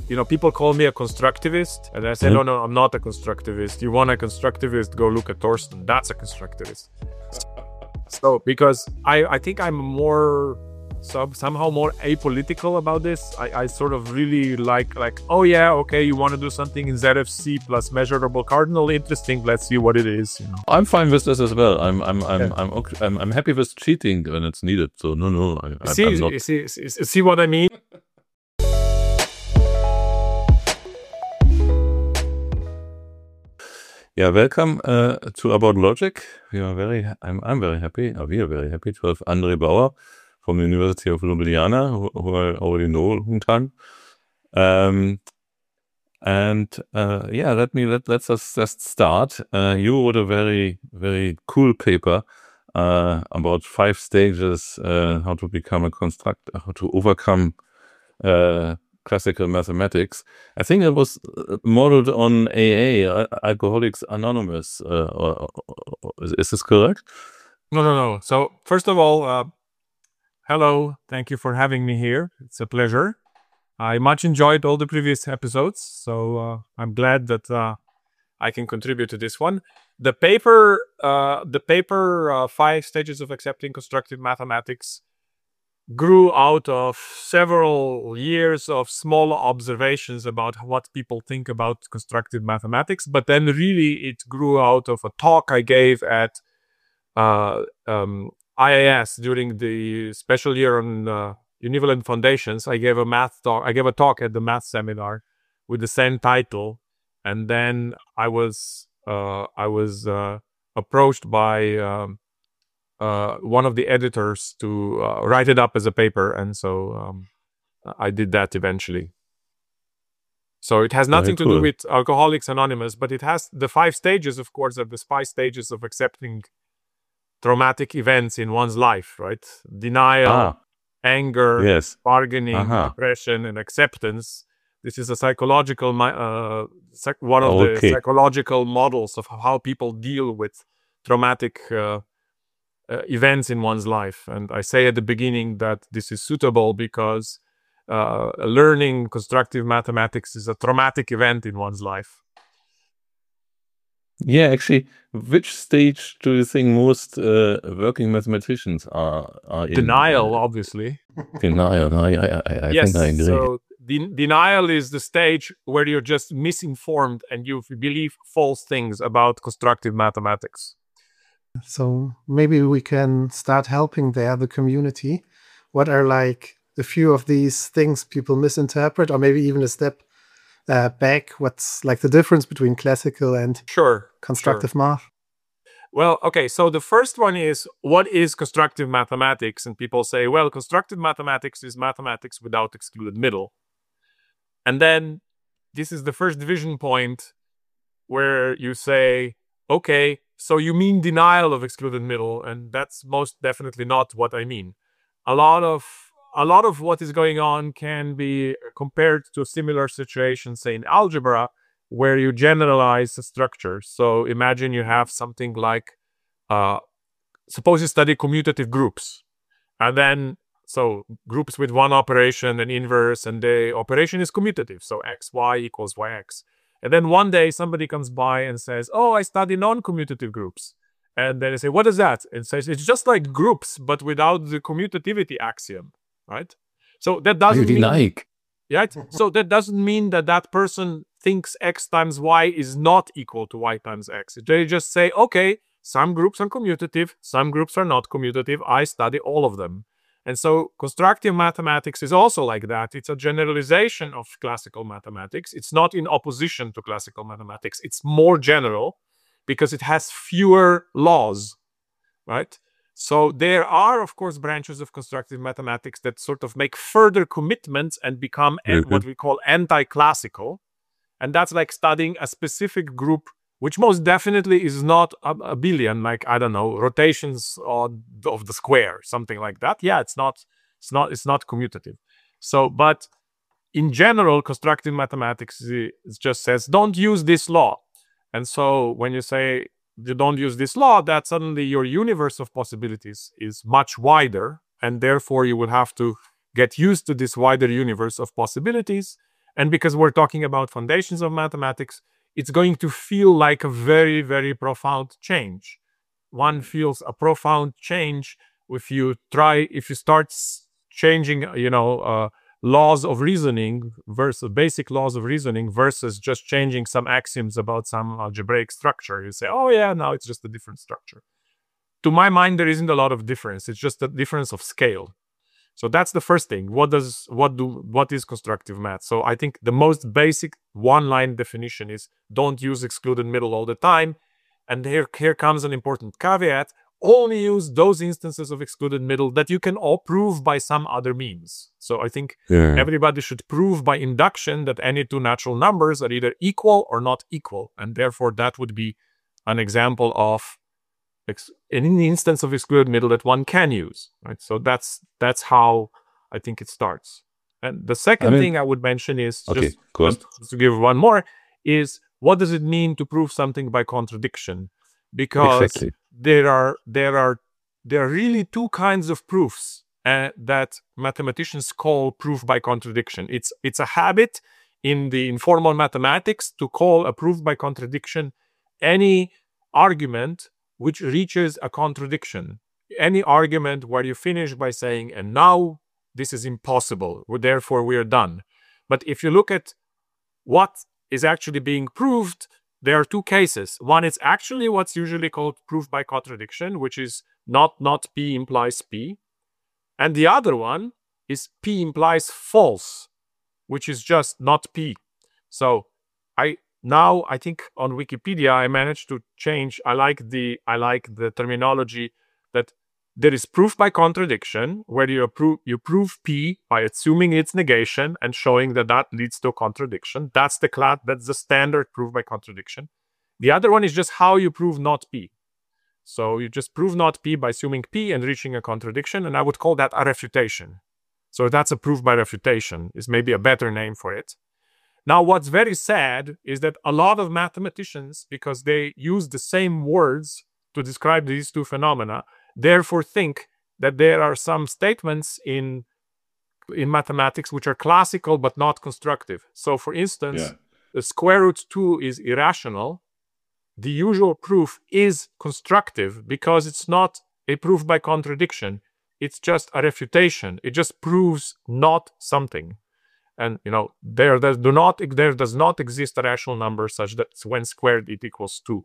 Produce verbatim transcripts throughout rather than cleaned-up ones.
you know, people call me a constructivist, and I say, mm-hmm. no, no, I'm not a constructivist. You want a constructivist? Go look at Thorsten. That's a constructivist. So, because I, I think I'm more, sub, somehow more apolitical about this. I, I sort of really like, like, oh yeah, okay, you want to do something in Z F C plus measurable cardinal, interesting. Let's see what it is. You know. I'm fine with this as well. I'm, I'm, I'm, yeah. I'm, okay. I'm, I'm happy with cheating when it's needed. So no, no, I, see, I'm not. See, see, see what I mean? Yeah, welcome uh, to About Logic. We are very, I'm, I'm very happy. Uh, we are very happy to have André Bauer from the University of Ljubljana, who, who I already know a long time. Um, and uh, yeah, let me let let's just, just start. Uh, you wrote a very very cool paper uh, about five stages uh, how to become a construct, how to overcome Uh, classical mathematics. I think it was modeled on A A, Alcoholics Anonymous. Uh, or, or, is, is this correct? No, no, no. So first of all, uh, hello. Thank you for having me here. It's a pleasure. I much enjoyed all the previous episodes, so uh, I'm glad that uh, I can contribute to this one. The paper, uh, the paper, uh, Five Stages of Accepting Constructive Mathematics, grew out of several years of small observations about what people think about constructive mathematics, but then really it grew out of a talk I gave at uh, um, I A S during the special year on uh, Univalent Foundations. I gave a math talk. I gave a talk at the math seminar with the same title, and then I was uh, I was uh, approached by Um, Uh, one of the editors to uh, write it up as a paper, and so um, I did that eventually. So it has nothing Very cool. to do with Alcoholics Anonymous, but it has the five stages, of course, are the five stages of accepting traumatic events in one's life, right? Denial, ah. anger, yes. bargaining, uh-huh. depression, and acceptance. This is a psychological, uh, psych- one of okay. the psychological models of how people deal with traumatic uh, Uh, events in one's life. And I say at the beginning that this is suitable because uh, learning constructive mathematics is a traumatic event in one's life. Yeah, actually, which stage do you think most uh, working mathematicians are, are in? Denial, obviously. Denial, I, I, I yes, think I agree. So de- denial is the stage where you're just misinformed and you believe false things about constructive mathematics. So maybe we can start helping there, the community. What are like a few of these things people misinterpret, or maybe even a step uh, back? What's like the difference between classical and sure, constructive sure. math? Well, okay, so the first one is, what is constructive mathematics? And people say, well, constructive mathematics is mathematics without excluded middle. And then this is the first division point where you say, okay, so you mean denial of excluded middle, and that's most definitely not what I mean. A lot of a lot of what is going on can be compared to a similar situation, say in algebra, where you generalize a structure. So imagine you have something like, uh, suppose you study commutative groups, and then so groups with one operation and inverse, and the operation is commutative, so x, y equals yx. And then one day somebody comes by and says, oh, I study non-commutative groups. And then they say, what is that? And says, it's just like groups, but without the commutativity axiom, right? So that doesn't really mean... like. Right? So that doesn't mean that that person thinks x times y is not equal to y times x. They just say, okay, some groups are commutative, some groups are not commutative. I study all of them. And so constructive mathematics is also like that. It's a generalization of classical mathematics. It's not in opposition to classical mathematics. It's more general because it has fewer laws, right? So there are, of course, branches of constructive mathematics that sort of make further commitments and become mm-hmm. what we call anti-classical. And that's like studying a specific group, which most definitely is not a, a billion, like, I don't know, rotations of, of the square, something like that. Yeah, it's not, it's not, it's not commutative. So, but in general, constructive mathematics it just says, don't use this law. And so when you say you don't use this law, that suddenly your universe of possibilities is much wider, and therefore you will have to get used to this wider universe of possibilities. And because we're talking about foundations of mathematics, it's going to feel like a very, very profound change. One feels a profound change if you try, if you start changing, you know, uh, laws of reasoning versus basic laws of reasoning versus just changing some axioms about some algebraic structure. You say, oh yeah, now it's just a different structure. To my mind, there isn't a lot of difference. It's just a difference of scale. So that's the first thing. What does what do what is constructive math? So I think the most basic one-line definition is don't use excluded middle all the time. And here, here comes an important caveat. Only use those instances of excluded middle that you can all prove by some other means. So I think Yeah. everybody should prove by induction that any two natural numbers are either equal or not equal. And therefore that would be an example of ex- an instance of excluded middle that one can use. Right? So that's that's how I think it starts. And the second I mean- thing I would mention is Okay, just, go on. just to give one more is what does it mean to prove something by contradiction? Because Exactly. there are there are there are really two kinds of proofs uh, that mathematicians call proof by contradiction. It's it's a habit in the informal mathematics to call a proof by contradiction any argument which reaches a contradiction. Any argument where you finish by saying, and now this is impossible, therefore we are done. But if you look at what is actually being proved, there are two cases. One is actually what's usually called proof by contradiction, which is not not P implies P. And the other one is P implies false, which is just not P. So I now I think on Wikipedia I managed to change. I like the I like the terminology that there is proof by contradiction, where you prove you prove P by assuming its negation and showing that that leads to a contradiction. That's the class. That's the standard proof by contradiction. The other one is just how you prove not P. So you just prove not P by assuming P and reaching a contradiction, and I would call that a refutation. So that's a proof by refutation, is maybe a better name for it. Now, what's very sad is that a lot of mathematicians, because they use the same words to describe these two phenomena, therefore think that there are some statements in, in mathematics which are classical but not constructive. So, for instance, Yeah. the square root two is irrational. The usual proof is constructive because it's not a proof by contradiction. It's just a refutation. It just proves not something. And, you know, there, there, do not, there does not exist a rational number such that when squared it equals two.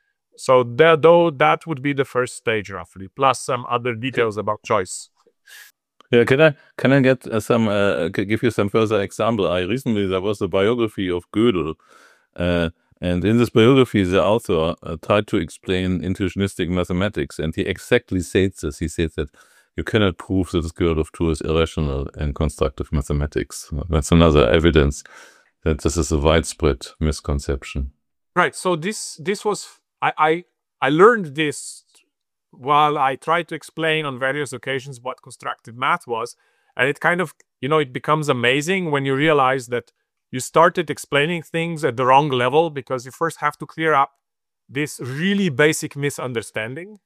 So that, though, that would be the first stage, roughly, plus some other details about choice. Yeah, can I can I get uh, some uh, c- give you some further example? I recently there was a biography of Gödel, uh, and in this biography the author uh, tried to explain intuitionistic mathematics, and he exactly said this. He said that you cannot prove that the square root of two is irrational in constructive mathematics. That's another evidence that this is a widespread misconception. Right. So this this was I I, I learned this while I tried to explain on various occasions what constructive math was, and it kind of, you know, it becomes amazing when you realize that you started explaining things at the wrong level, because you first have to clear up this really basic misunderstanding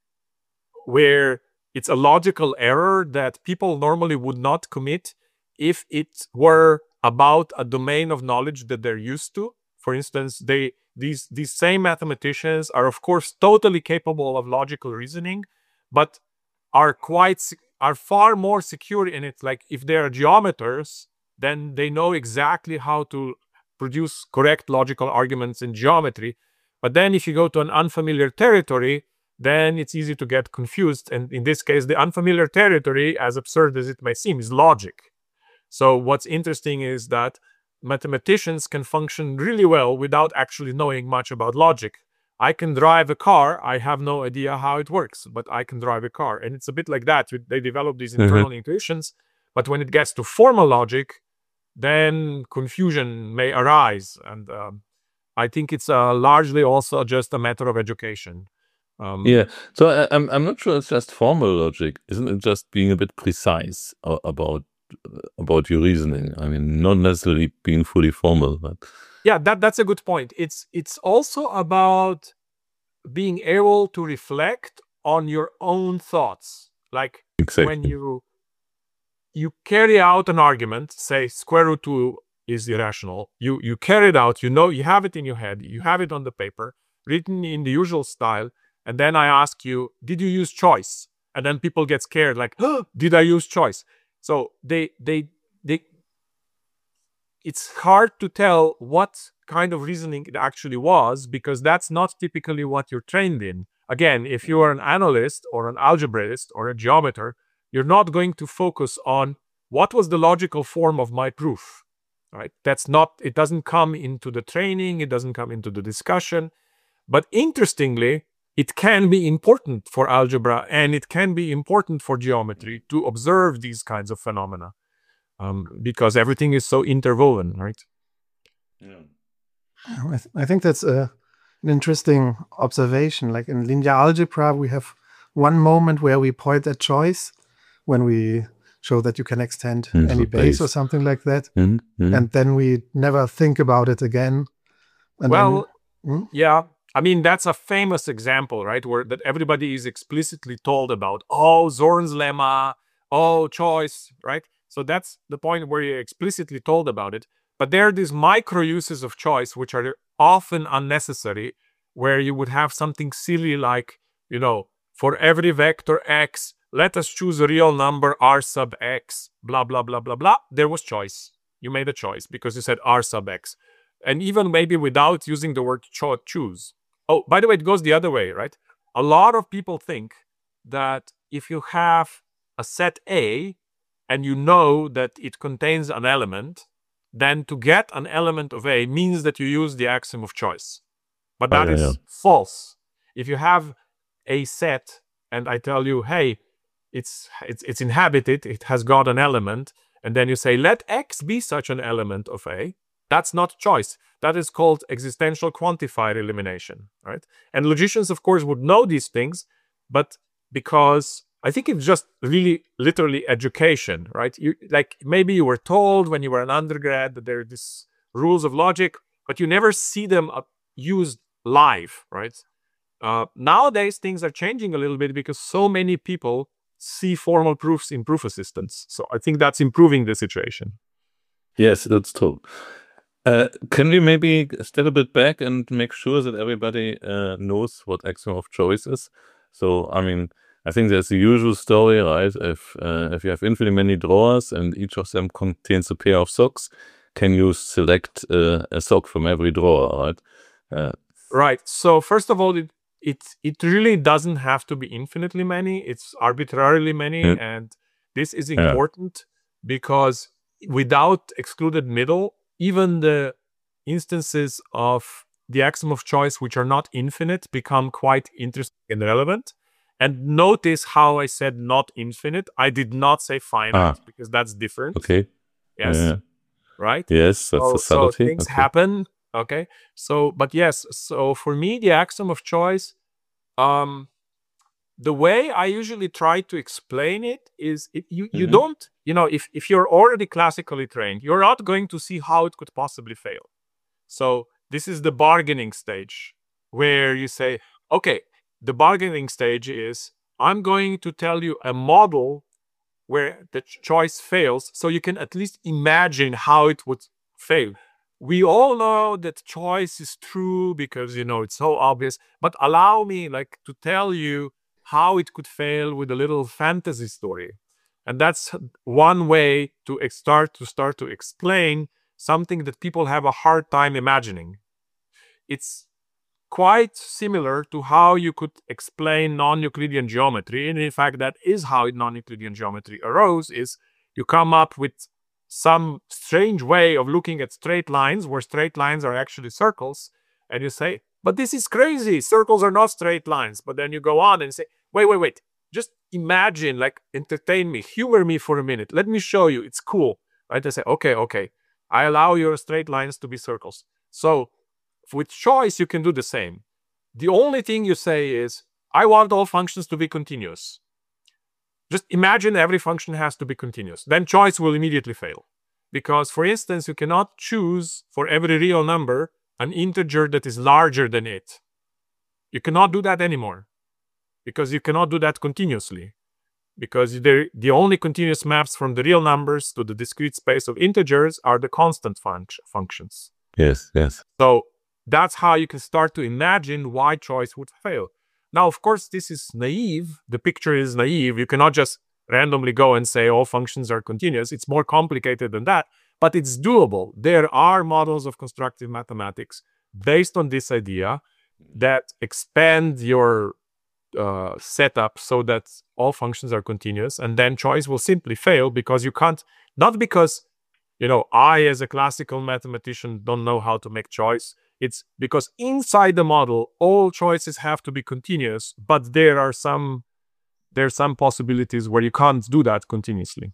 where it's a logical error that people normally would not commit if it were about a domain of knowledge that they're used to. For instance, they these these same mathematicians are of course totally capable of logical reasoning, but are quite se- are far more secure in it. Like if they are geometers, then they know exactly how to produce correct logical arguments in geometry. But then if you go to an unfamiliar territory, then it's easy to get confused. And in this case, the unfamiliar territory, as absurd as it may seem, is logic. So what's interesting is that mathematicians can function really well without actually knowing much about logic. I can drive a car. I have no idea how it works, but I can drive a car. And it's a bit like that. They develop these internal intuitions, but when it gets to formal logic, then confusion may arise. And um, I think it's uh, largely also just a matter of education. Um, Yeah, so I, I'm I'm not sure it's just formal logic, isn't it? Just being a bit precise a- about about your reasoning. I mean, not necessarily being fully formal, but Yeah, that that's a good point. It's it's also about being able to reflect on your own thoughts. Like when exactly. you you carry out an argument, say square root two is irrational. You you carry it out, you know, you have it in your head, you have it on the paper, written in the usual style, and then I ask you, did you use choice? And then people get scared, like, oh, did I use choice? So they they they it's hard to tell what kind of reasoning it actually was, because that's not typically what you're trained in. Again, if you are an analyst or an algebraist or a geometer, you're not going to focus on what was the logical form of my proof, right? That's not, it doesn't come into the training, it doesn't come into the discussion. But interestingly, it can be important for algebra and it can be important for geometry to observe these kinds of phenomena, um, because everything is so interwoven, right? Yeah. I, th- I think that's a, an interesting observation. Like in linear algebra, we have one moment where we point at choice when we show that you can extend Mm, any so base base. or something like that. Mhm, mhm. And then we never think about it again. And Well, then, hmm? yeah, I mean, that's a famous example, right? Where that everybody is explicitly told about, oh, Zorn's lemma, oh, choice, right? So that's the point where you're explicitly told about it. But there are these micro uses of choice, which are often unnecessary, where you would have something silly like, you know, for every vector x, let us choose a real number r sub x, blah, blah, blah, blah, blah. There was choice. You made a choice because you said r sub x. And even maybe without using the word cho- choose. Oh, by the way, it goes the other way, right? A lot of people think that if you have a set A and you know that it contains an element, then to get an element of A means that you use the axiom of choice. But Oh, that yeah, is yeah. false. If you have a set and I tell you, hey, it's, it's, it's inhabited, it has got an element, and then you say, let X be such an element of A, that's not choice. That is called existential quantifier elimination, right? And logicians, of course, would know these things, but because I think it's just really literally education, right? You like maybe you were told when you were an undergrad that there are these rules of logic, but you never see them uh, used live, right? Uh, nowadays, things are changing a little bit because so many people see formal proofs in proof assistance. So I think that's improving the situation. Yes, that's true. Uh, can we maybe step a bit back and make sure that everybody uh, knows what axiom of choice is? So, I mean, I think there's the usual story, right? If uh, if you have infinitely many drawers and each of them contains a pair of socks, can you select uh, a sock from every drawer, right? Uh, Right. So first of all, it it it really doesn't have to be infinitely many. It's arbitrarily many, Yeah. and this is Yeah. important because without excluded middle, even the instances of the axiom of choice which are not infinite become quite interesting and relevant. And notice how I said not infinite. I did not say finite Ah. because that's different. okay. Yes. Yeah. Right. Yes, that's So, a so subtlety. things Okay. happen. Okay. So, but yes, so for me, the axiom of choice, um, the way I usually try to explain it is it, you, you Mhm. don't, you know, if, if you're already classically trained, you're not going to see how it could possibly fail. So this is the bargaining stage where you say, okay, the bargaining stage is I'm going to tell you a model where the ch- choice fails, so you can at least imagine how it would fail. We all know that choice is true because, you know, it's so obvious, but allow me like to tell you how it could fail with a little fantasy story. And that's one way to ex- start to start to explain something that people have a hard time imagining. It's quite similar to how you could explain non-Euclidean geometry. And in fact, that is how non-Euclidean geometry arose, is you come up with some strange way of looking at straight lines where straight lines are actually circles. And you say, but this is crazy. Circles are not straight lines. But then you go on and say, wait, wait, wait. Just imagine, like, entertain me, humor me for a minute. Let me show you. It's cool. Right? I say, okay, okay. I allow your straight lines to be circles. So with choice, you can do the same. The only thing you say is, I want all functions to be continuous. Just imagine every function has to be continuous. Then choice will immediately fail. Because, for instance, you cannot choose for every real number an integer that is larger than it. You cannot do that anymore. Because you cannot do that continuously. because the only continuous maps from the real numbers to the discrete space of integers are the constant func- functions. Yes, yes. So that's how you can start to imagine why choice would fail. Now, of course, this is naive. The picture is naive. You cannot just randomly go and say all functions are continuous. It's more complicated than that, but it's doable. There are models of constructive mathematics based on this idea that expand your uh, setup so that all functions are continuous, and then choice will simply fail because you can't, not because, you know, I as a classical mathematician don't know how to make choice. It's because inside the model, all choices have to be continuous, but there are some there are some possibilities where you can't do that continuously.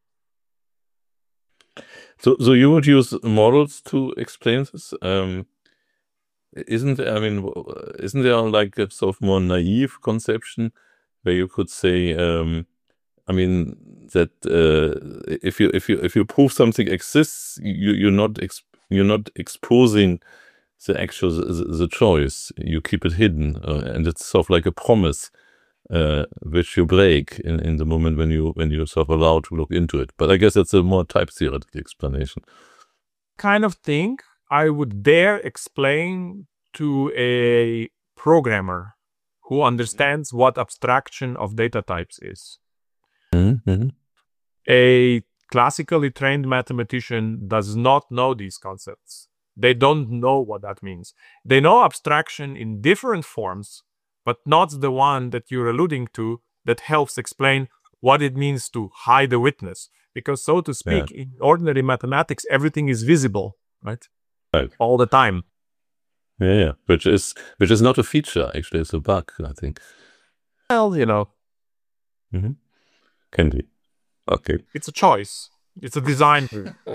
So, so you would use models to explain this? Um, isn't I mean, isn't there like a sort of more naive conception where you could say, um, I mean, that uh, if you if you if you prove something exists, you you're not ex- you're not exposing the actual the, the choice. You keep it hidden, uh, and it's sort of like a promise. Uh, which you break in, in the moment when you when you're sort of allowed to look into it. But I guess that's a more type theoretical explanation. Kind of thing I would dare explain to a programmer who understands what abstraction of data types is. Mm-hmm. A classically trained mathematician does not know these concepts. They don't know what that means. They know abstraction in different forms, but not the one that you're alluding to that helps explain what it means to hide a witness. Because, so to speak, yeah. in ordinary mathematics, everything is visible, right? Right. All the time. Yeah, yeah, which is which is not a feature, actually, it's a bug, I think. Well, you know. Mm-hmm. Can be. Okay. It's a choice. It's a design.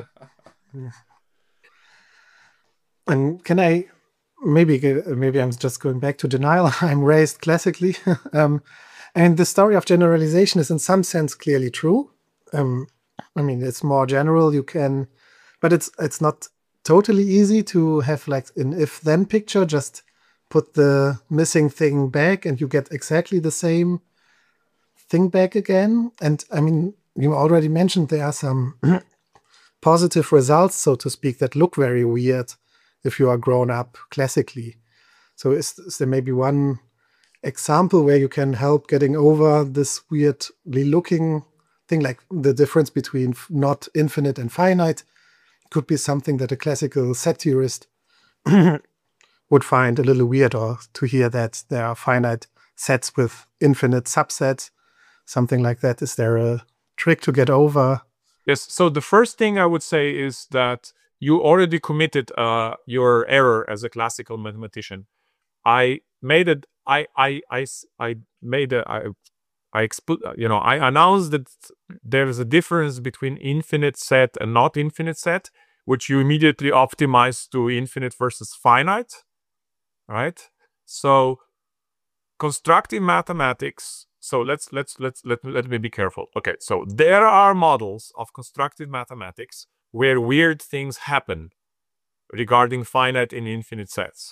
And can I... Maybe maybe I'm just going back to denial. I'm raised classically. um, and the story of generalization is in some sense clearly true. Um, I mean, it's more general. You can, but it's it's not totally easy to have like an if-then picture. Just put the missing thing back and you get exactly the same thing back again. And I mean, you already mentioned there are some positive results, so to speak, that look very weird if you are grown up classically. So is, is there maybe one example where you can help getting over this weirdly looking thing, like the difference between not infinite and finite could be something that a classical set theorist would find a little weird, or to hear that there are finite sets with infinite subsets, something like that. Is there a trick to get over? Yes, so the first thing I would say is that you already committed uh, your error as a classical mathematician. I made it. I I I I made a. I I exp- You know, I announced that there is a difference between infinite set and not infinite set, which you immediately optimize to infinite versus finite, right? So, constructive mathematics. So let's let's let's let let me be careful. Okay, so there are models of constructive mathematics where weird things happen regarding finite and infinite sets.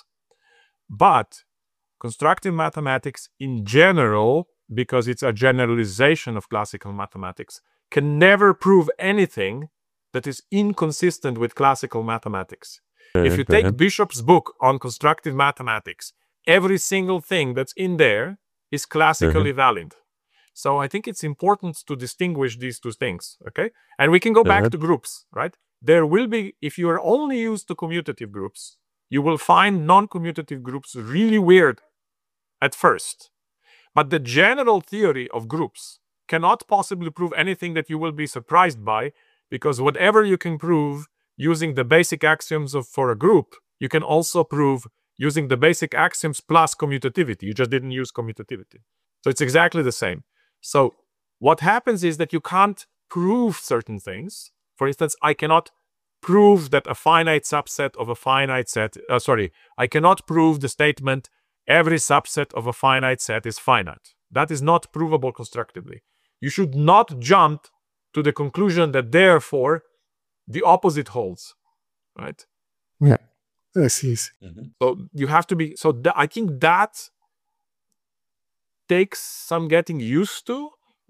But constructive mathematics in general, because it's a generalization of classical mathematics, can never prove anything that is inconsistent with classical mathematics. Okay, if you take Bishop's book on constructive mathematics, every single thing that's in there is classically mm-hmm. valid. So I think it's important to distinguish these two things, okay? And we can go back to groups, right? There will be, if you are only used to commutative groups, you will find non-commutative groups really weird at first. But the general theory of groups cannot possibly prove anything that you will be surprised by, because whatever you can prove using the basic axioms of for a group, you can also prove using the basic axioms plus commutativity. You just didn't use commutativity. So it's exactly the same. So what happens is that you can't prove certain things. For instance, I cannot prove that a finite subset of a finite set, uh, sorry, I cannot prove the statement every subset of a finite set is finite. That is not provable constructively. You should not jump to the conclusion that therefore the opposite holds, right? Yeah, I see. Mm-hmm. So you have to be, so th- I think that takes some getting used to, which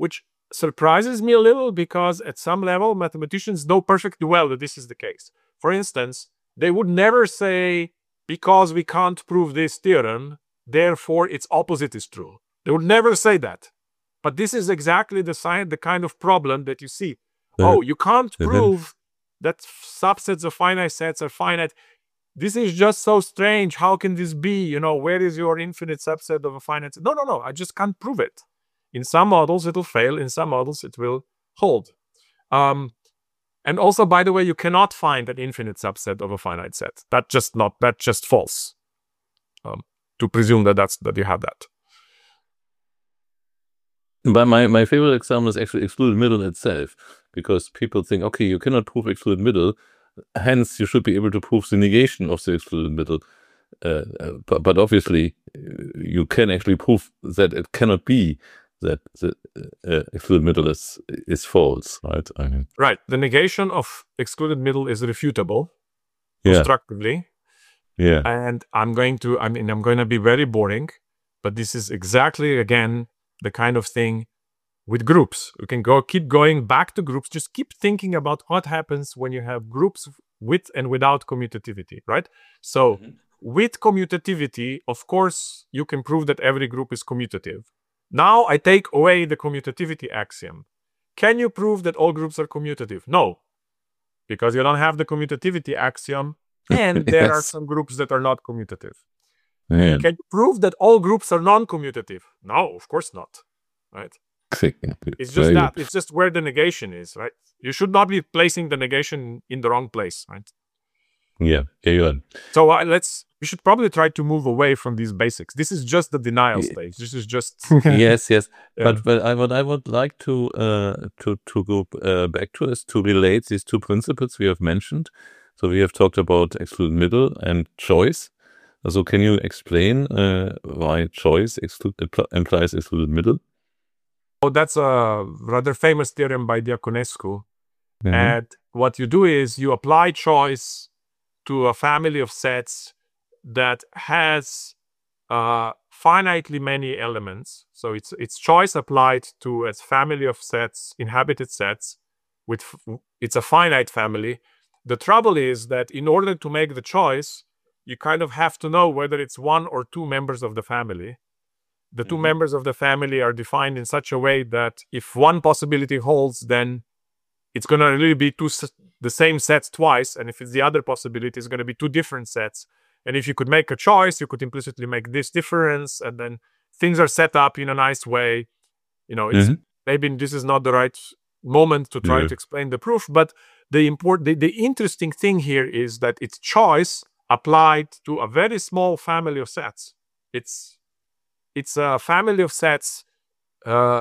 surprises me a little because at some level, mathematicians know perfectly well that this is the case. For instance, they would never say, because we can't prove this theorem, therefore its opposite is true. They would never say that. But this is exactly the sign, the kind of problem that you see. Oh, you can't prove that subsets of finite sets are finite. This is just so strange. How can this be? You know, where is your infinite subset of a finite set? No, no, no. I just can't prove it. In some models, it will fail. In some models, it will hold. Um, and also, by the way, you cannot find an infinite subset of a finite set. That's just not. That's just false. Um, to presume that that's that you have that. But my, my favorite example is actually excluded middle itself, because people think, okay, you cannot prove excluded middle, hence you should be able to prove the negation of the excluded middle. Uh, uh, but, but obviously, you can actually prove that it cannot be that the uh, excluded middle is is false, right? I mean, right. The negation of excluded middle is refutable, yeah. constructively. Yeah. And I'm going to, I mean, I'm going to be very boring, but this is exactly, again, the kind of thing with groups. We can go keep going back to groups. Just keep thinking about what happens when you have groups with and without commutativity, right? So mm-hmm. with commutativity, of course, you can prove that every group is commutative. Now I take away the commutativity axiom. Can you prove that all groups are commutative? No, because you don't have the commutativity axiom, and there yes. are some groups that are not commutative. Man. Can you prove that all groups are non-commutative? No, of course not, right? It's just that. It's just where the negation is, right? You should not be placing the negation in the wrong place, right? Yeah, yeah, you're right. So uh, let's. We should probably try to move away from these basics. This is just the denial yeah. stage. This is just yes, yes. Yeah. But but I what I would like to uh, to to go uh, back to is to relate these two principles we have mentioned. So we have talked about excluded middle and choice. So can you explain uh, why choice exclude, implies excluded middle? Oh, that's a rather famous theorem by Diaconescu. Mm-hmm. And what you do is you apply choice to a family of sets that has uh, finitely many elements. So it's it's choice applied to a family of sets, inhabited sets. With it's a finite family. The trouble is that in order to make the choice, you kind of have to know whether it's one or two members of the family. The two mm-hmm. members of the family are defined in such a way that if one possibility holds, then it's going to really be two the same sets twice. And if it's the other possibility, it's going to be two different sets. And if you could make a choice, you could implicitly make this difference. And then things are set up in a nice way. You know, it's mm-hmm. maybe this is not the right moment to try yeah. to explain the proof. But the, import, the, the interesting thing here is that it's choice applied to a very small family of sets. It's it's a family of sets uh,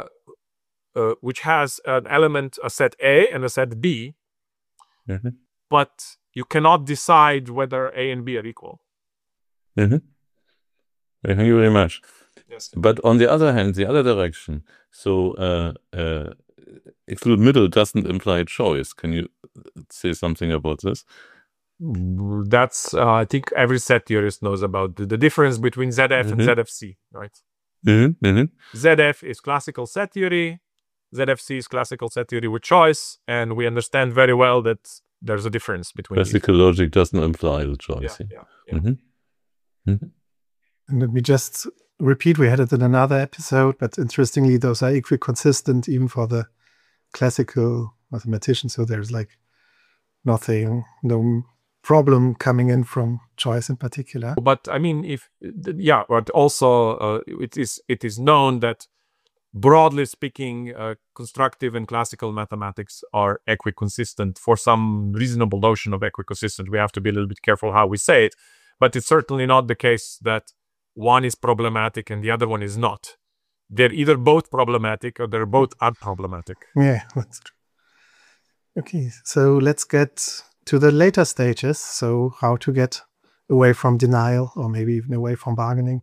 uh, which has an element, a set A and a set B, mm-hmm. but you cannot decide whether A and B are equal. Mm-hmm. Thank you very much. Yes. But on the other hand, the other direction, so uh, uh, excluded middle doesn't imply choice. Can you say something about this? That's, uh, I think every set theorist knows about the, the difference between Z F mm-hmm. and Z F C, right? Mm-hmm. Mm-hmm. Z F is classical set theory, Z F C is classical set theory with choice, and we understand very well that there's a difference between classical these. Logic doesn't imply the choice. Yeah, yeah. yeah, yeah. Mm-hmm. Mm-hmm. And let me just repeat, we had it in another episode, but interestingly, those are equiconsistent even for the classical mathematicians, so there's like nothing, no problem coming in from choice in particular. But I mean, if yeah, but also uh, it is it is known that broadly speaking, uh, constructive and classical mathematics are equiconsistent for some reasonable notion of equiconsistent. We have to be a little bit careful how we say it, but it's certainly not the case that one is problematic and the other one is not. They're either both problematic or they're both unproblematic. Yeah, that's true. Okay, so let's get to the later stages. So how to get away from denial or maybe even away from bargaining?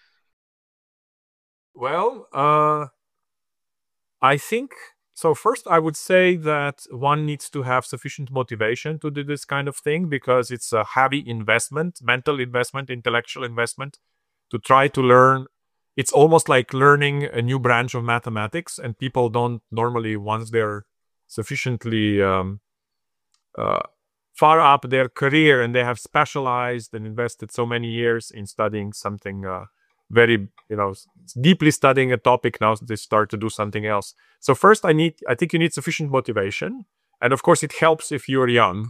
Well, uh, I think, so first I would say that one needs to have sufficient motivation to do this kind of thing because it's a heavy investment, mental investment, intellectual investment to try to learn it's almost like learning a new branch of mathematics, and people don't normally, once they're sufficiently um, uh, far up their career and they have specialized and invested so many years in studying something uh, very, you know, deeply studying a topic, now they start to do something else. So first, I need, I think you need sufficient motivation, and of course, it helps if you're young.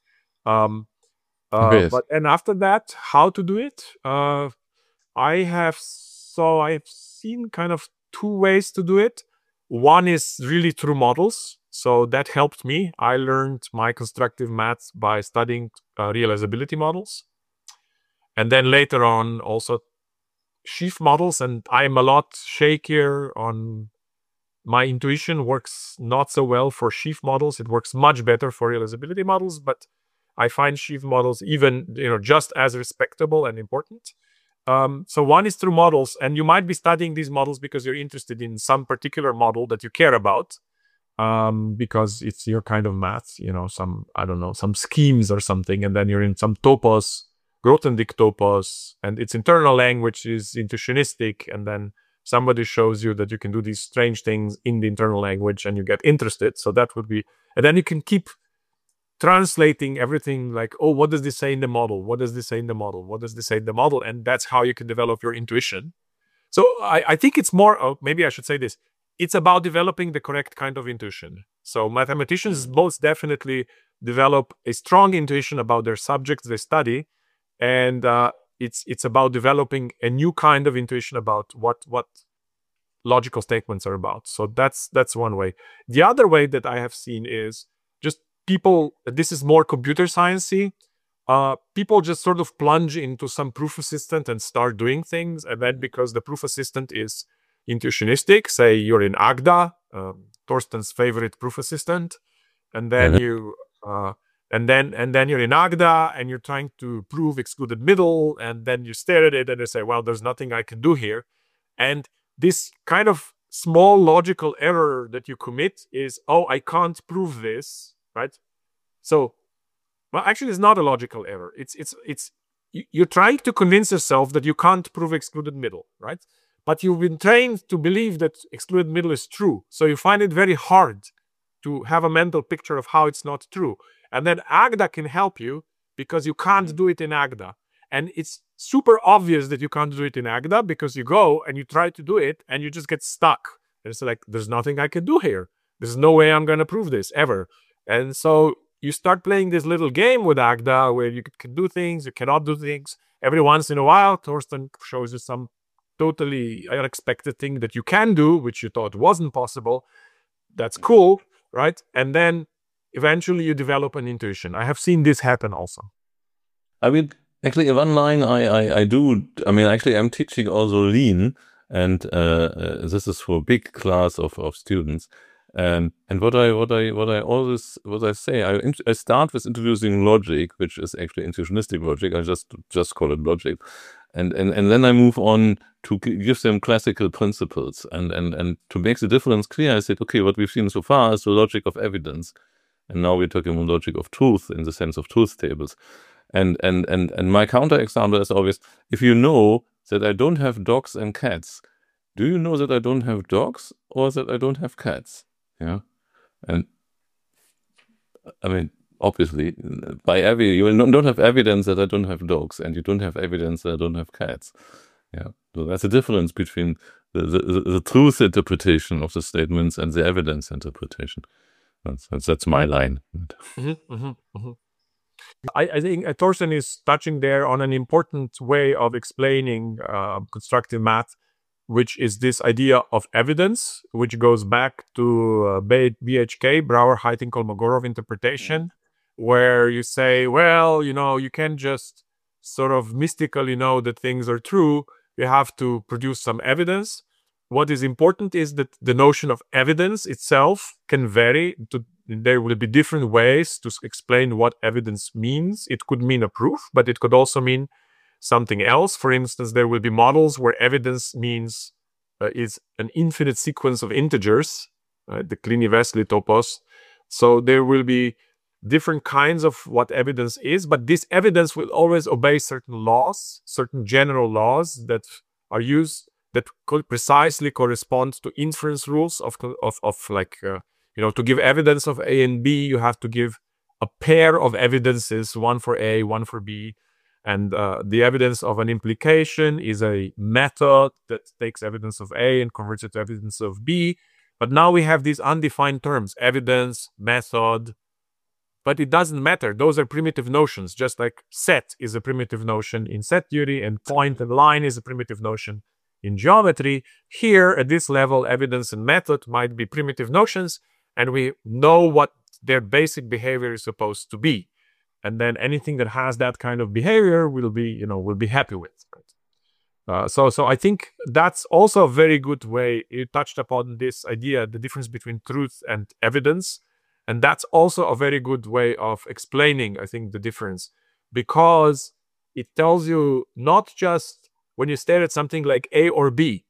Um, uh, Yes. But and after that, how to do it? Uh, I have so I've seen kind of two ways to do it. One is really through models. So that helped me. I learned my constructive math by studying uh, realizability models. And then later on, also sheaf models. And I'm a lot shakier on my intuition works not so well for sheaf models. It works much better for realizability models, but I find sheaf models even, you know, just as respectable and important. Um, so one is through models, and you might be studying these models because you're interested in some particular model that you care about, um, because it's your kind of math, you know, some, I don't know, some schemes or something, and then you're in some topos, Grothendieck topos, and its internal language is intuitionistic, and then somebody shows you that you can do these strange things in the internal language and you get interested. So that would be, and then you can keep translating everything like, oh, what does this say in the model? What does this say in the model? What does this say in the model? And that's how you can develop your intuition. So I, I think it's more, oh, maybe I should say this. It's about developing the correct kind of intuition. So mathematicians most definitely develop a strong intuition about their subjects they study. And uh, it's it's about developing a new kind of intuition about what what logical statements are about. So that's that's one way. The other way that I have seen is just people, this is more computer sciencey, uh, people just sort of plunge into some proof assistant and start doing things. And then because the proof assistant is intuitionistic, say you're in Agda, um, Torsten's favorite proof assistant, and then Mhm. you, uh, and then and then you're in Agda and you're trying to prove excluded middle, and then you stare at it and you say, well, there's nothing I can do here. And this kind of small logical error that you commit is, oh, I can't prove this. Right? So, well, actually, it's not a logical error. It's it's it's you're trying to convince yourself that you can't prove excluded middle, right? But you've been trained to believe that excluded middle is true, so you find it very hard to have a mental picture of how it's not true. And then Agda can help you because you can't do it in Agda, and it's super obvious that you can't do it in Agda because you go and you try to do it and you just get stuck. And it's like, there's nothing I can do here. There's no way I'm gonna prove this ever. And so you start playing this little game with Agda where you can do things, you cannot do things. Every once in a while, Torsten shows you some totally unexpected thing that you can do, which you thought wasn't possible. That's cool, right? And then eventually you develop an intuition. I have seen this happen also. I mean, actually, one line I, I, I do, I mean, actually, I'm teaching also Lean, and uh, uh, this is for a big class of, of students. And and what I what I what I always what I say I I start with introducing logic, which is actually intuitionistic logic. I just just call it logic, and and and then I move on to give them classical principles, and and and to make the difference clear, I said, okay, what we've seen so far is the logic of evidence, and now we're talking about logic of truth in the sense of truth tables, and and and and my counterexample is always, if you know that I don't have dogs and cats, do you know that I don't have dogs or that I don't have cats? Yeah, and I mean, obviously, by every you don't have evidence that I don't have dogs, and you don't have evidence that I don't have cats. Yeah, so that's the difference between the the, the truth interpretation of the statements and the evidence interpretation. That's that's, that's my line. Mm-hmm, mm-hmm, mm-hmm. I, I think uh, Torsten is touching there on an important way of explaining uh, constructive math, which is this idea of evidence, which goes back to uh, B H K, Brouwer, Haitink, Kolmogorov interpretation, where you say, well, you know, you can't just sort of mystically know that things are true. You have to produce some evidence. What is important is that the notion of evidence itself can vary. To, there will be different ways to explain what evidence means. It could mean a proof, but it could also mean something else. For instance, there will be models where evidence means uh, is an infinite sequence of integers, uh, the Clini-Vesely topos. So there will be different kinds of what evidence is, but this evidence will always obey certain laws, certain general laws that are used that co- precisely correspond to inference rules of, of, of like, uh, you know, to give evidence of A and B, you have to give a pair of evidences, one for A, one for B. And uh, the evidence of an implication is a method that takes evidence of A and converts it to evidence of B. But now we have these undefined terms, evidence, method. But it doesn't matter. Those are primitive notions, just like set is a primitive notion in set theory and point and line is a primitive notion in geometry. Here, at this level, evidence and method might be primitive notions, and we know what their basic behavior is supposed to be. And then anything that has that kind of behavior will be, you know, will be happy with. Uh, so, so I think that's also a very good way. You touched upon this idea, the difference between truth and evidence. And that's also a very good way of explaining, I think, the difference. Because it tells you not just when you stare at something like A or B,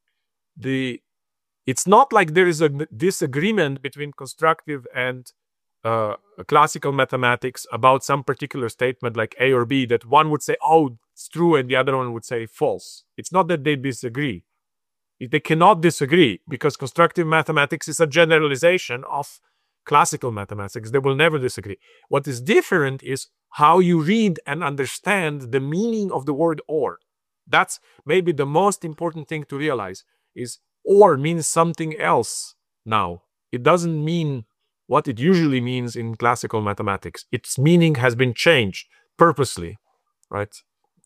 the it's not like there is a disagreement between constructive and uh, classical mathematics about some particular statement like A or B that one would say, oh, it's true, and the other one would say false. It's not that they disagree. They cannot disagree because constructive mathematics is a generalization of classical mathematics. They will never disagree. What is different is how you read and understand the meaning of the word or. That's maybe the most important thing to realize is or means something else now. It doesn't mean what it usually means in classical mathematics. Its meaning has been changed purposely, right?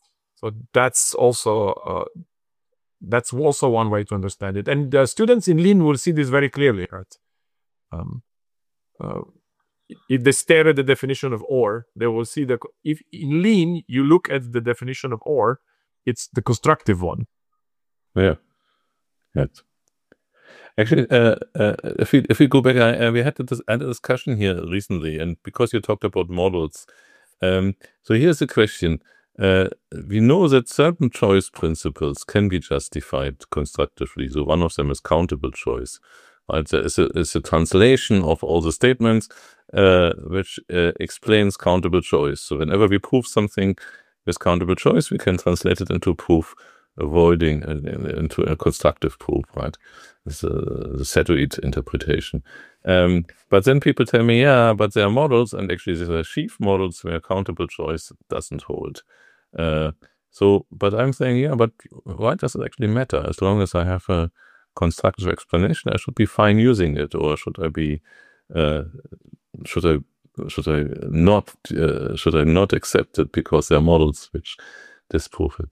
So that's also uh, that's also one way to understand it. And uh, students in Lean will see this very clearly, right? Um, uh, if they stare at the definition of or, they will see that if in Lean you look at the definition of or, it's the constructive one. Yeah. Yes. Actually, uh, uh, if we if we go back, uh, we had this had a discussion here recently, and because you talked about models, um, so here's the question: uh, we know that certain choice principles can be justified constructively. So one of them is countable choice. Right? There is a, is a translation of all the statements uh, which uh, explains countable choice. So whenever we prove something with countable choice, we can translate it into proof avoiding uh, into a constructive proof, right? It's a, the Setoid interpretation. Um, but then people tell me, yeah, but there are models, and actually there are sheaf models where countable choice doesn't hold. Uh, so, but I'm saying, yeah, but why does it actually matter? As long as I have a constructive explanation, I should be fine using it, or should I be, uh, should I, should I not, uh, should I not accept it because there are models which disprove it?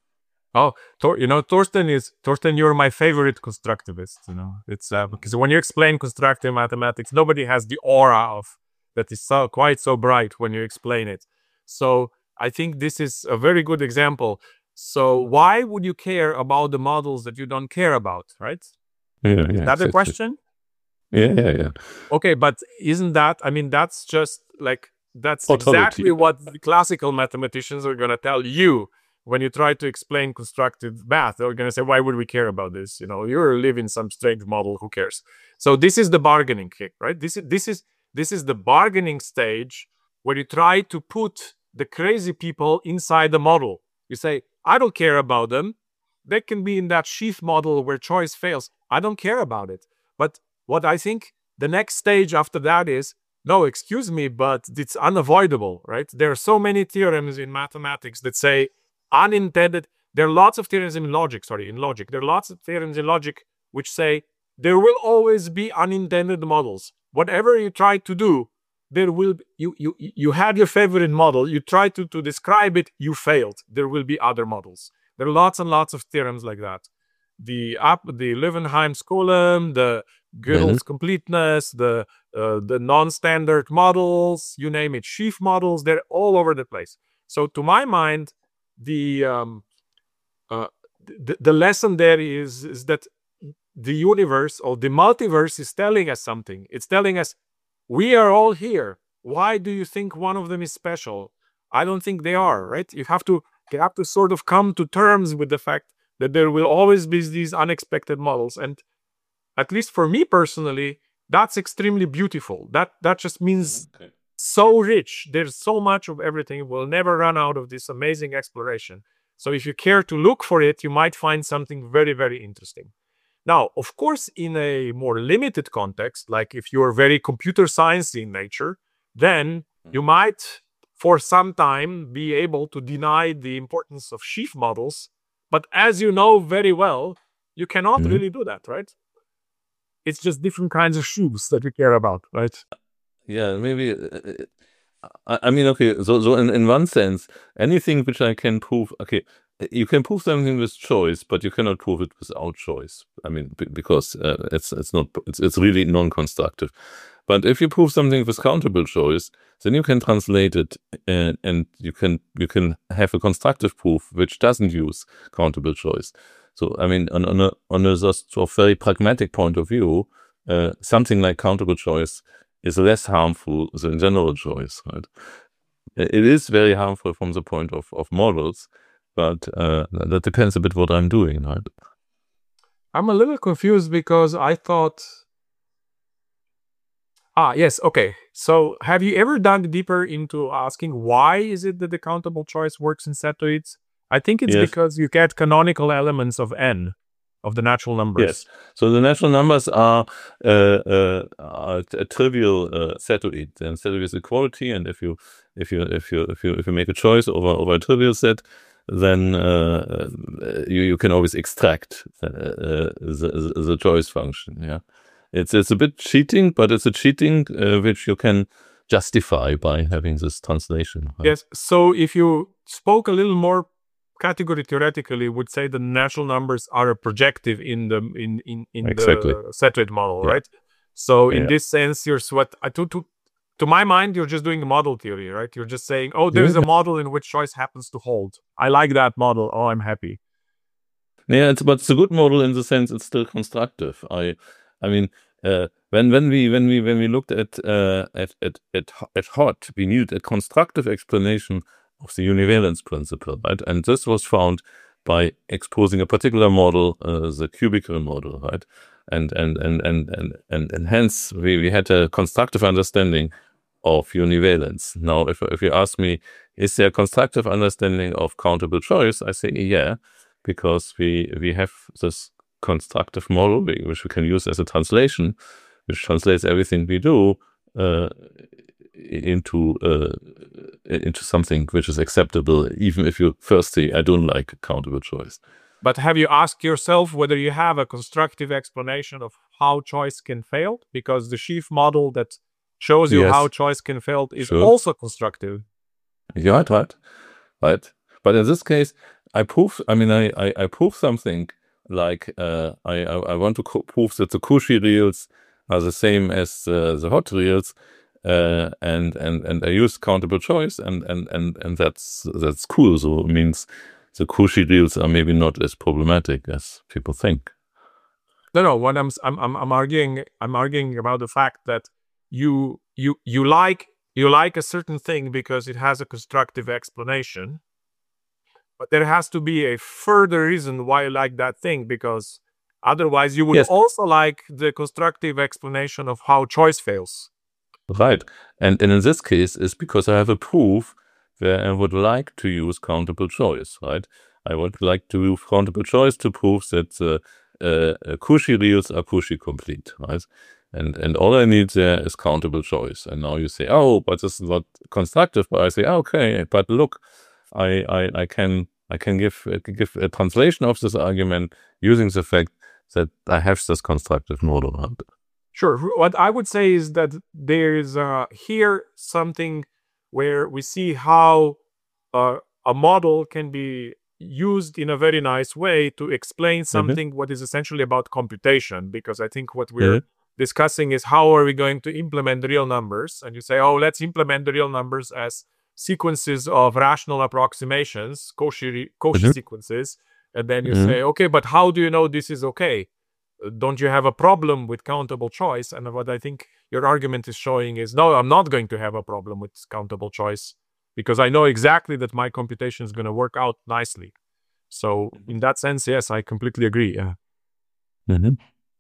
Oh, Tor, you know, Torsten is Torsten. You're my favorite constructivist. You know, it's uh, because when you explain constructive mathematics, nobody has the aura of that is so quite so bright when you explain it. So I think this is a very good example. So why would you care about the models that you don't care about, right? Yeah, yeah. Is that exactly. the question? Yeah, yeah, yeah. Okay, but isn't that? I mean, that's just like that's Authority. exactly what the classical mathematicians are going to tell you. When you try to explain constructive math, they're going to say, why would we care about this? You know, you're living some strange model, who cares? So this is the bargaining kick, right? This is, this is, this is the bargaining stage where you try to put the crazy people inside the model. You say, I don't care about them. They can be in that sheaf model where choice fails. I don't care about it. But what I think the next stage after that is, no, excuse me, but it's unavoidable, right? There are so many theorems in mathematics that say, unintended, there are lots of theorems in logic, sorry, in logic. There are lots of theorems in logic which say there will always be unintended models. Whatever you try to do, there will be, you you you had your favorite model, you try to, to describe it, you failed. There will be other models. There are lots and lots of theorems like that. The up the Leeuwenheim's column, the Gödel's Mhm. completeness, the uh, the non-standard models, you name it, sheaf models, they're all over the place. So to my mind, the um, uh, the, the lesson there is is that the universe or the multiverse is telling us something. It's telling us we are all here. Why do you think one of them is special? I don't think they are, right? You have to you have to sort of come to terms with the fact that there will always be these unexpected models. And at least for me personally, that's extremely beautiful. That that just means Okay. so rich. There's so much of everything. We'll never run out of this amazing exploration. So if you care to look for it, you might find something very, very interesting. Now, of course, in a more limited context, like if you're very computer science in nature, then you might, for some time, be able to deny the importance of sheaf models. But as you know very well, you cannot Mhm. really do that, right? It's just different kinds of shoes that we care about, right? Yeah, maybe. Uh, I, I mean, okay. So, so in, in one sense, anything which I can prove, okay, you can prove something with choice, but you cannot prove it without choice. I mean, b- because uh, it's it's not it's it's really non-constructive. But if you prove something with countable choice, then you can translate it, and, and you can you can have a constructive proof which doesn't use countable choice. So, I mean, on, on a on a sort of very pragmatic point of view, uh, something like countable choice is less harmful than general choice, right? It is very harmful from the point of, of models, but uh, that depends a bit what I'm doing, right? I'm a little confused because I thought. Ah, yes, okay. So have you ever dug deeper into asking why is it that the countable choice works in setoids? I think it's Yes. because you get canonical elements of n, of the natural numbers. Yes. So the natural numbers are, uh, uh, are a, a trivial uh, setoid. And setoid is equality, and if you if you if you if you if you make a choice over over a trivial set, then uh, you you can always extract uh, uh, the, the the choice function. Yeah, it's it's a bit cheating, but it's a cheating uh, which you can justify by having this translation. Right? Yes. So if you spoke a little more category theoretically, would say the natural numbers are a projective in the in in, in Exactly. the setoid model, Yeah. right? So in Yeah. this sense, you're what uh, to to to my mind, you're just doing a model theory, right? You're just saying, oh, there's Yeah. a model in which choice happens to hold. I like that model. Oh, I'm happy. Yeah, it's, but it's a good model in the sense it's still constructive. I, I mean, uh, when when we when we when we looked at uh, at at at at Hott, we needed a constructive explanation of the univalence principle, right? And this was found by exposing a particular model, uh, the cubical model, right? And and and and and and, and hence we, we had a constructive understanding of univalence. Now, if if you ask me, is there a constructive understanding of countable choice? I say yeah, because we we have this constructive model which we can use as a translation, which translates everything we do uh, into uh, into something which is acceptable, even if you first say I don't like countable choice. But have you asked yourself whether you have a constructive explanation of how choice can fail? Because the sheaf model that shows you Yes. how choice can fail is Sure. also constructive. Yeah, right, right. But in this case, I prove. I mean, I I, I prove something like uh, I, I I want to co- prove that the Cauchy reals are the same as uh, the Hott reals, uh, and and and I use countable choice, and and and and that's that's cool. So it means the Cauchy reals are maybe not as problematic as people think. No, no. What I'm I'm I'm, I'm arguing I'm arguing about the fact that you you you like you like a certain thing because it has a constructive explanation, but there has to be a further reason why you like that thing, because otherwise you would Yes. also like the constructive explanation of how choice fails. Right. And, and in this case, it's because I have a proof where I would like to use countable choice, right? I would like to use countable choice to prove that the uh, uh, Cauchy reals are Cauchy complete, right? And and all I need there is countable choice. And now you say, oh, but this is not constructive. But I say, okay, but look, I I, I can I can give uh, give a translation of this argument using the fact that I have this constructive model. Right? Sure. What I would say is that there is uh, here something where we see how uh, a model can be used in a very nice way to explain something what is essentially about computation. Because I think what we're Yeah. discussing is how are we going to implement the real numbers? And you say, oh, let's implement the real numbers as sequences of rational approximations, Cauchy, Cauchy Mhm. sequences. And then you Mhm. say, okay, but how do you know this is okay? Don't you have a problem with countable choice? And what I think your argument is showing is, no, I'm not going to have a problem with countable choice because I know exactly that my computation is going to work out nicely. So in that sense, yes, I completely agree. Yeah. Mhm.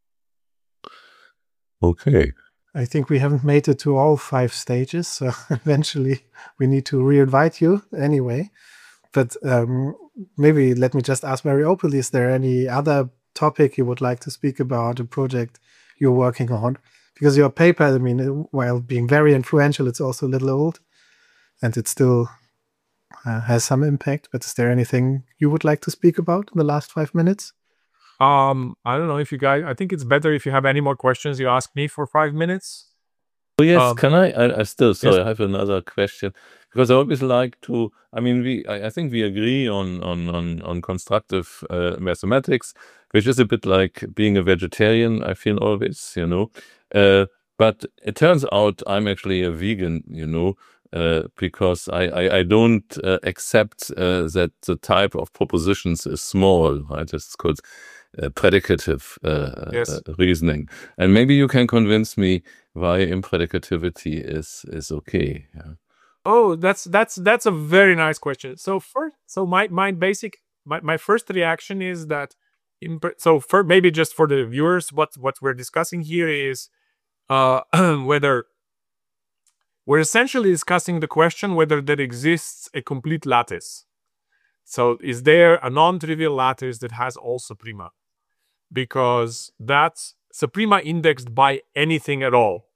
Okay. I think we haven't made it to all five stages, so eventually we need to re-invite you anyway. But um, maybe let me just ask very openly, is there any other topic you would like to speak about, a project you're working on? Because your paper, I mean, while being very influential, it's also a little old, and it still uh, has some impact. But is there anything you would like to speak about in the last five minutes? Um, I don't know if you guys, I think it's better if you have any more questions, you ask me for five minutes. Oh, yes, Um, can I? I, I still, sorry, yes. I have another question. Because I always like to, I mean, we, I, I think we agree on, on, on, on constructive uh, mathematics, which is a bit like being a vegetarian, I feel always, you know. Uh, but it turns out I'm actually a vegan, you know, uh, because I, I, I don't uh, accept uh, that the type of propositions is small, right? It's called uh, predicative uh, Yes. uh, reasoning. And maybe you can convince me why impredicativity is, is okay. Yeah. Oh, that's that's that's a very nice question. So first, so my my basic my, my first reaction is that imp- so for maybe just for the viewers, what what we're discussing here is uh whether we're essentially discussing the question whether there exists a complete lattice. So is there a non-trivial lattice that has all suprema? Because that's suprema indexed by anything at all.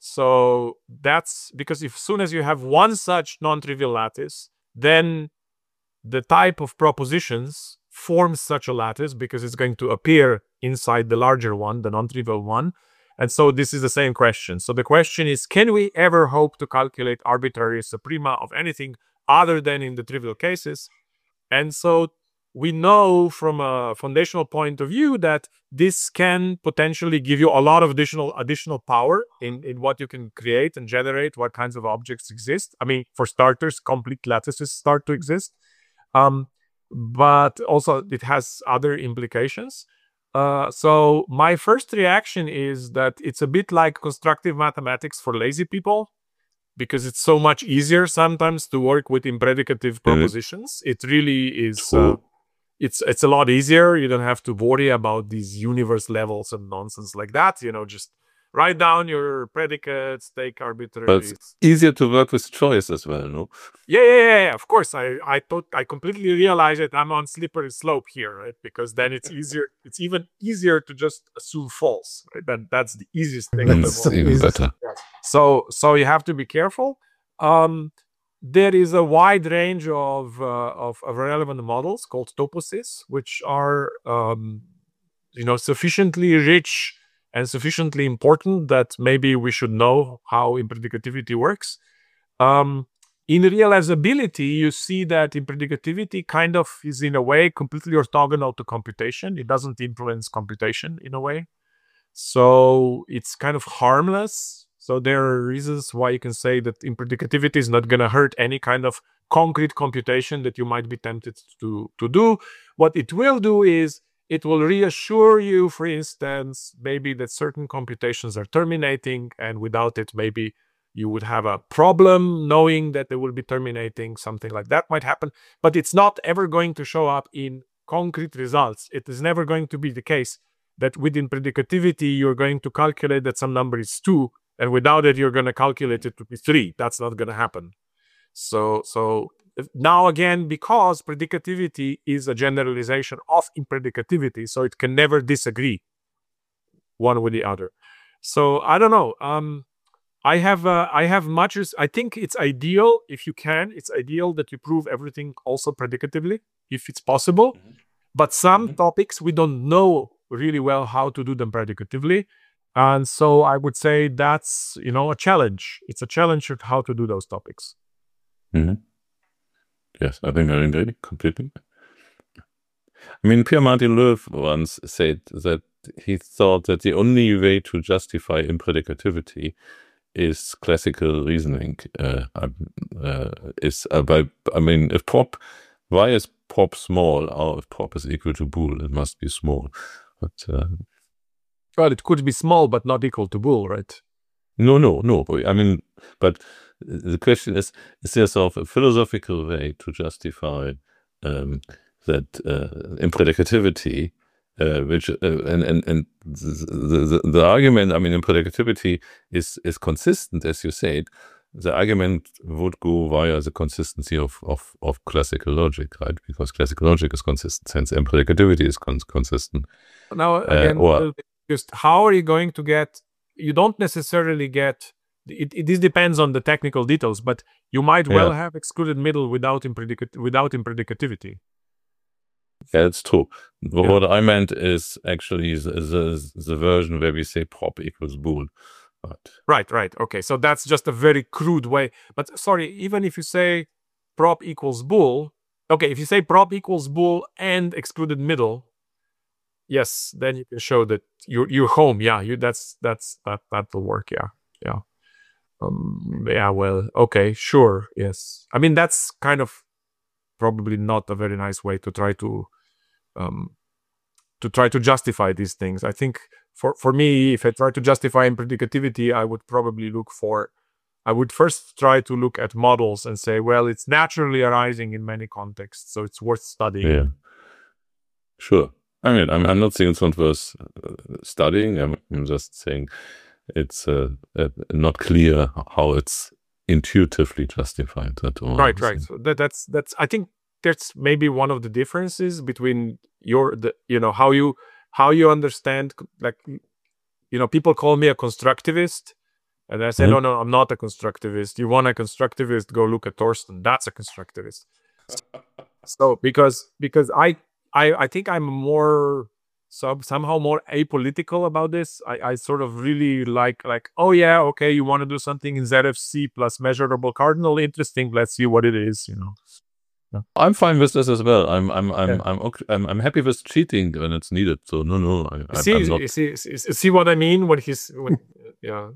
So that's because if as soon as you have one such non-trivial lattice, then the type of propositions forms such a lattice because it's going to appear inside the larger one, the non-trivial one. And so this is the same question. So the question is, can we ever hope to calculate arbitrary suprema of anything other than in the trivial cases? And so we know from a foundational point of view that this can potentially give you a lot of additional additional power in, in what you can create and generate, what kinds of objects exist. I mean, for starters, complete lattices start to exist. Um, but also it has other implications. Uh, so my first reaction is that it's a bit like constructive mathematics for lazy people, because it's so much easier sometimes to work with impredicative propositions. It really is... Uh, It's it's a lot easier. You don't have to worry about these universe levels and nonsense like that. You know, just write down your predicates, take arbitrary. But it's easier to work with choice as well, no? Yeah, yeah, yeah, yeah. Of course, I I thought I completely realized that I'm on slippery slope here, right? Because then it's easier. It's even easier to just assume false, right? That that's the easiest thing. That's even better. So so you have to be careful. Um, There is a wide range of, uh, of of relevant models called toposes, which are um, you know sufficiently rich and sufficiently important that maybe we should know how impredicativity works. Um, in realizability, you see that impredicativity kind of is in a way completely orthogonal to computation. It doesn't influence computation in a way, so it's kind of harmless. So there are reasons why you can say that impredicativity is not going to hurt any kind of concrete computation that you might be tempted to, to do. What it will do is it will reassure you, for instance, maybe that certain computations are terminating, and without it, maybe you would have a problem knowing that they will be terminating. Something like that might happen, but it's not ever going to show up in concrete results. It is never going to be the case that with impredicativity, you're going to calculate that some number is two, and without it, you're going to calculate it to be three. That's not going to happen. So, so now again, because predicativity is a generalization of impredicativity, so it can never disagree one with the other. So I don't know. Um, I have uh, I have much. I think it's ideal if you can. It's ideal that you prove everything also predicatively, if it's possible. Mm-hmm. But some mm-hmm. topics we don't know really well how to do them predicatively. And so I would say that's, you know, a challenge. It's a challenge of how to do those topics. Mm-hmm. Yes, I think I agree completely. I mean, Pierre-Martin Löw once said that he thought that the only way to justify impredicativity is classical reasoning. Uh, uh, is uh, by, I mean, if prop, why is prop small? Oh, if prop is equal to bool, it must be small. But uh, well, it could be small, but not equal to bool, right? No, no, no. I mean, but the question is, is there sort of a philosophical way to justify um, that uh, impredicativity, uh, which, uh, and, and, and the, the, the argument, I mean, impredicativity is, is consistent, as you said, the argument would go via the consistency of, of, of classical logic, right? Because classical logic is consistent, hence impredicativity is con- consistent. Now, again, uh, or, just how are you going to get, you don't necessarily get, it, it this depends on the technical details, but you might well yeah. have excluded middle without impredicat- without impredicativity. Yeah, it's true. Yeah. What I meant is actually the, the, the version where we say prop equals bool. But Right, right. Okay, so that's just a very crude way. But sorry, even if you say prop equals bool, okay, if you say prop equals bool and excluded middle, yes, then you can show that you're you're home. Yeah, you that's that's that that will work. Yeah, yeah, um, yeah. Well, okay, sure. Yes, I mean that's kind of probably not a very nice way to try to um to try to justify these things. I think for for me, if I try to justify impredicativity, I would probably look for. I would first try to look at models and say, well, it's naturally arising in many contexts, so it's worth studying. yeah, sure. I mean, I'm, I'm not saying it's not worth uh, studying. I'm, I'm just saying it's uh, uh, not clear how it's intuitively justified. That's all Right, I'm right. saying. So that, that's that's. I think that's maybe one of the differences between your the you know how you how you understand, like, you know, people call me a constructivist, and I say Mhm. no, no, I'm not a constructivist. You want a constructivist? Go look at Thorsten. That's a constructivist. So because because I I I think I'm more sub somehow more apolitical about this. I I sort of really like like oh yeah, okay, you want to do something in Z F C plus measurable cardinal, interesting. Let's see what it is. You know. I'm fine with this as well. I'm I'm I'm Yeah. I'm okay. I'm, I'm happy with cheating when it's needed. So no no, I, You I'm, see, I'm not. you see, you see, you see what I mean when he's when yeah.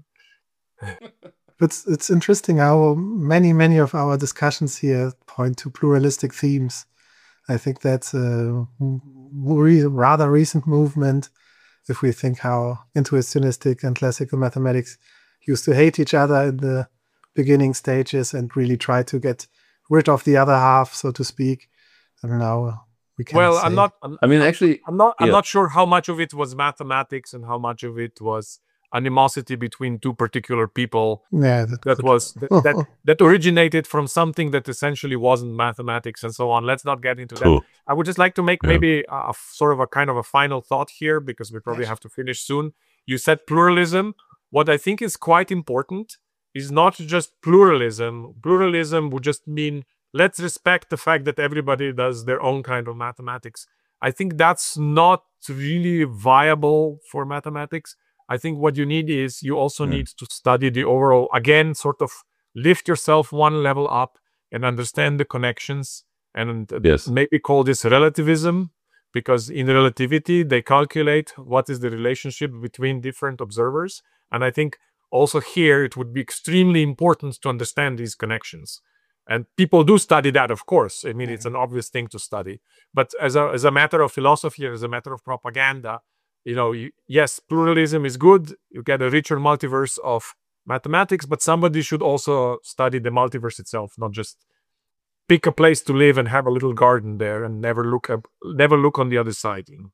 It's it's interesting how many many of our discussions here point to pluralistic themes. I think that's a re- rather recent movement. If we think how intuitionistic and classical mathematics used to hate each other in the beginning stages and really try to get rid of the other half, so to speak, and now we can. Well, say, I'm not. I'm, I mean, I'm- actually, I'm not. I'm yeah. not sure how much of it was mathematics and how much of it was animosity between two particular people. Yeah, that, That could- was that, that that originated from something that essentially wasn't mathematics and so on. Let's not get into that. True. I would just like to make Yeah. maybe a, a f- sort of a kind of a final thought here, because we probably Yes. have to finish soon. You said pluralism. What I think is quite important is not just pluralism. Pluralism would just mean let's respect the fact that everybody does their own kind of mathematics. I think that's not really viable for mathematics. I think what you need is you also Mm. need to study the overall, again, sort of lift yourself one level up and understand the connections, and uh, Yes. maybe call this relativism, because in relativity, they calculate what is the relationship between different observers. And I think also here, it would be extremely important to understand these connections. And people do study that, of course. I mean, it's an obvious thing to study. But as a, as a matter of philosophy, as a matter of propaganda, you know, you, yes, pluralism is good. You get a richer multiverse of mathematics, but somebody should also study the multiverse itself, not just pick a place to live and have a little garden there and never look up, never look on the other side. You know?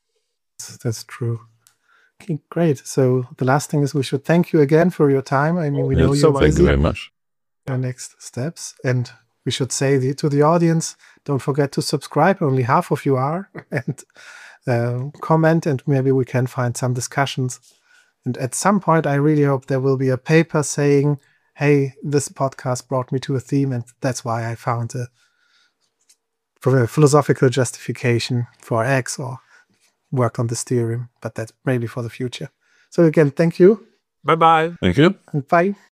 That's true. Okay, great. So the last thing is we should thank you again for your time. I mean, we Yes, know so you're much. thank you busy. very much. Your next steps, and we should say the, to the audience, don't forget to subscribe. Only half of you are, and uh, comment, and maybe we can find some discussions. And at some point, I really hope there will be a paper saying, "Hey, this podcast brought me to a theme, and that's why I found a, a philosophical justification for X or worked on this theorem." But that's maybe for the future. So again, thank you, Bye bye. Thank you. and bye.